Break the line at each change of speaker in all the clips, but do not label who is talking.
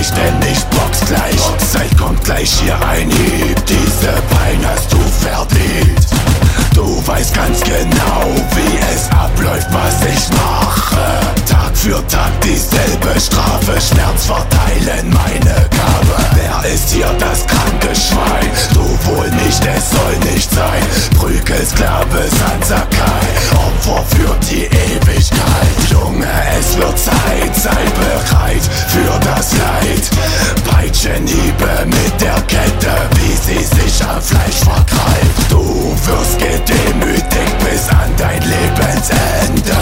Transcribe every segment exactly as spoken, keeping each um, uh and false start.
gleich, denn ich box gleich. Zeit kommt gleich, hier ein Hieb. Diese Pein hast du verdient. Du weißt ganz genau, wie es abläuft, was ich mache. Tag für Tag dieselbe Strafe, Schmerz verteilen meine Gabe. Wer ist hier das kranke Schwein? Du wohl nicht, es soll nicht sein. Prügelsklave Sansakai, Opfer für die Ewigkeit. Junge, es wird Zeit, sei bereit für das Leid. Peitschenhiebe mit der Kette, wie sie sich am Fleisch vergreift. Du wirst gedemütigt bis an dein Lebensende.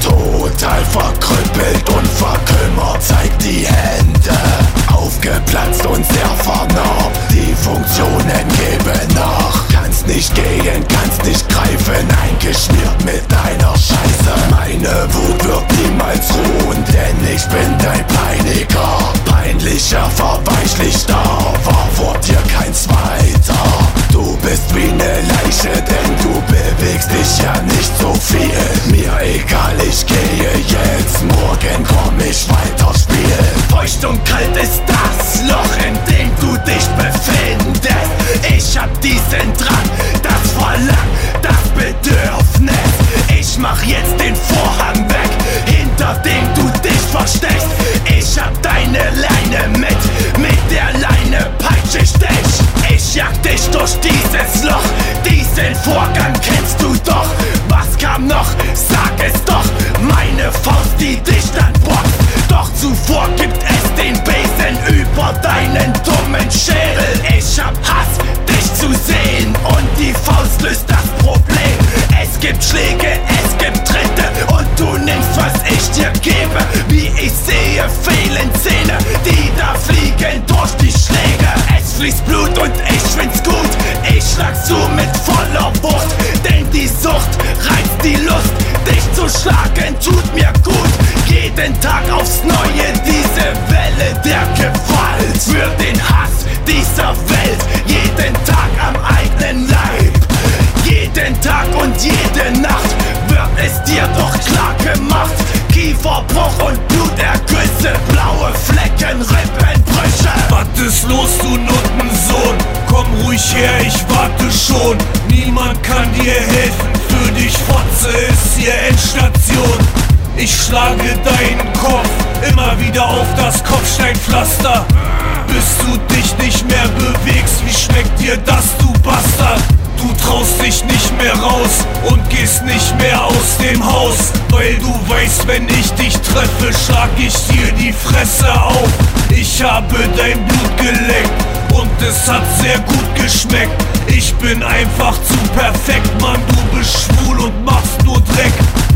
Total verkrüppelt und verkümmert, zeig die Hände. Aufgeplatzt und sehr vernarbt, die Funktionen geben nach. Kannst nicht gehen, kannst nicht greifen, eingeschmiert mit deiner Scheiße. Meine Wut wird niemals ruhen, denn ich bin dein Peiniger. Peinlicher, verweichlich starr, war vor dir kein zweiter. Du bist wie ne Leiche, denn du bewegst dich ja nicht so viel. Mir egal, ich gehe jetzt, morgen komm ich weiterspielen.
Feucht und kalt ist das Loch, in dem du dich befindest. Ich hab diesen Drang, das Verlangen, das Bedürfnis. Ich mach jetzt den Vorhang weg, hinter dem du dich versteckst. Ich hab deine Leine mit, mit der Leine peitsch ich dich. Ich jag dich durch dieses Loch, diesen Vorgang kennst du doch. Was kam noch? Sag es doch, meine Faust, die dich dann boxt. Doch zuvor gibt es den Besen über deinen dummen Schädel. Ich hab Hass, dich zu sehen, und die Faust löst das Problem. Es gibt Schläge, es gibt Tritte, und du nimmst, was ich dir gebe. Wie ich sehe, fehlen Zähne, die da fliegen durch die Schläge. Es fließt Blut und ich find's gut, ich schlag zu mit voller Wucht. Denn die Sucht reizt die Lust, dich zu schlagen tut mir gut. Jeden Tag aufs Neue diese Welle der Gewalt. Für den Hass dieser Welt, jeden Tag am eigenen Leib. Jeden Tag und jede Nacht wird es dir doch klar gemacht. Kieferbruch und Blutergüsse, blaue Flecken, Rippenbrüche.
Was ist los, du Nuttensohn? Komm ruhig her, ich warte schon. Niemand kann dir helfen, für dich Fotze ist hier Endstation. Ich schlage deinen Kopf immer wieder auf das Kopfsteinpflaster, bis du dich nicht mehr bewegst. Wie schmeckt dir das, du Bastard? Du traust dich nicht mehr raus und gehst nicht mehr aus dem Haus, weil du weißt, wenn ich dich treffe, schlag ich dir die Fresse auf. Ich habe dein Blut geleckt und es hat sehr gut geschmeckt. Ich bin einfach zu perfekt, Mann, du bist schwul und machst nur Dreck.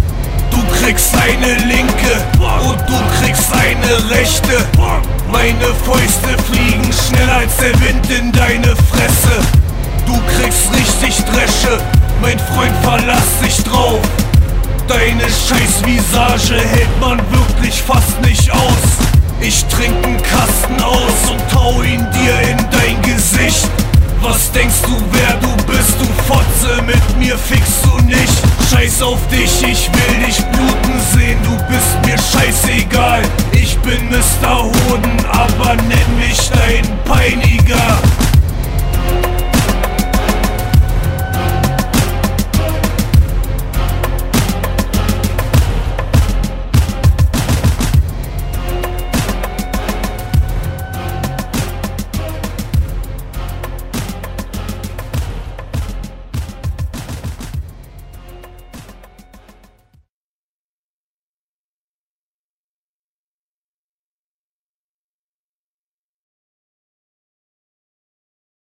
Du kriegst eine linke und du kriegst eine rechte. Meine Fäuste fliegen schneller als der Wind in deine Fresse. Du kriegst richtig Dresche, mein Freund, verlass dich drauf. Deine scheiß Visage hält man wirklich fast nicht aus. Ich trink nen Kasten aus und hau ihn dir in dein Gesicht. Was denkst du, wer du bist, du Fotze, mit mir fickst du nicht. Scheiß auf dich, ich will dich bluten sehen, du bist mir scheißegal. Ich bin Mister Hoden, aber nenn mich deinen Peiniger.